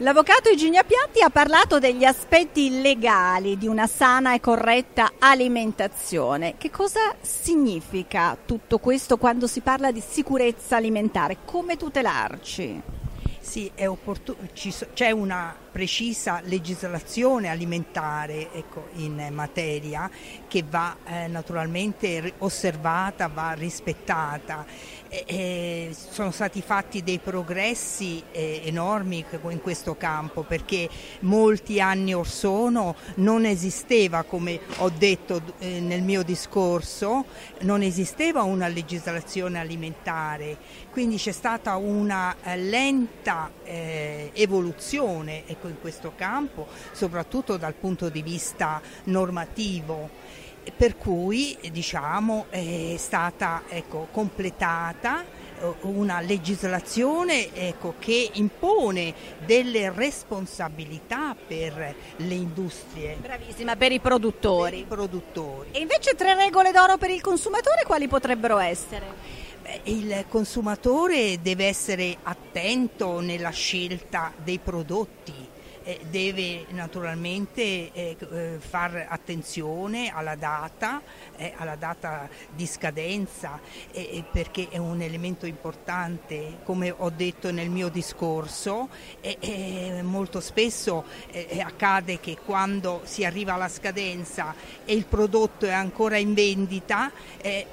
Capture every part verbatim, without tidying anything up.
L'avvocato Eginia Piatti ha parlato degli aspetti legali di una sana e corretta alimentazione. Che cosa significa tutto questo quando si parla di sicurezza alimentare? Come tutelarci? Sì, è opportuno, c'è una precisa legislazione alimentare, ecco, in materia che va eh, naturalmente osservata, va rispettata. E, e sono stati fatti dei progressi eh, enormi in questo campo, perché molti anni or sono non esisteva, come ho detto eh, nel mio discorso, non esisteva una legislazione alimentare, quindi c'è stata una eh, lenta eh, evoluzione ecco, in questo campo, soprattutto dal punto di vista normativo. Per cui diciamo è stata ecco, completata una legislazione ecco, che impone delle responsabilità per le industrie. Bravissima, per i produttori. Per i produttori. E invece tre regole d'oro per il consumatore quali potrebbero essere? Beh, il consumatore deve essere attento nella scelta dei prodotti. Eh, deve naturalmente eh, far attenzione alla data, eh, alla data di scadenza, eh, perché è un elemento importante, come ho detto nel mio discorso. Eh, eh, molto spesso eh, accade che quando si arriva alla scadenza e il prodotto è ancora in vendita, eh,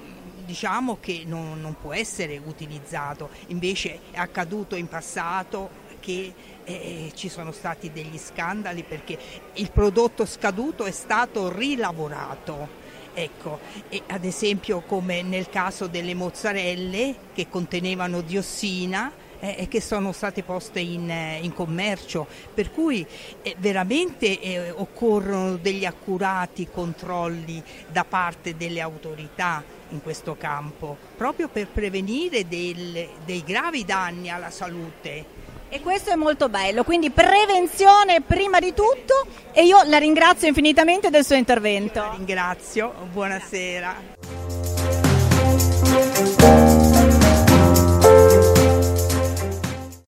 diciamo che non, non può essere utilizzato. Invece è accaduto in passato che eh, ci sono stati degli scandali perché il prodotto scaduto è stato rilavorato. Ecco, e ad esempio come nel caso delle mozzarelle che contenevano diossina e eh, che sono state poste in, in commercio, per cui eh, veramente eh, occorrono degli accurati controlli da parte delle autorità in questo campo, proprio per prevenire del, dei gravi danni alla salute. E questo è molto bello, quindi prevenzione prima di tutto, e io la ringrazio infinitamente del suo intervento. La ringrazio, buonasera.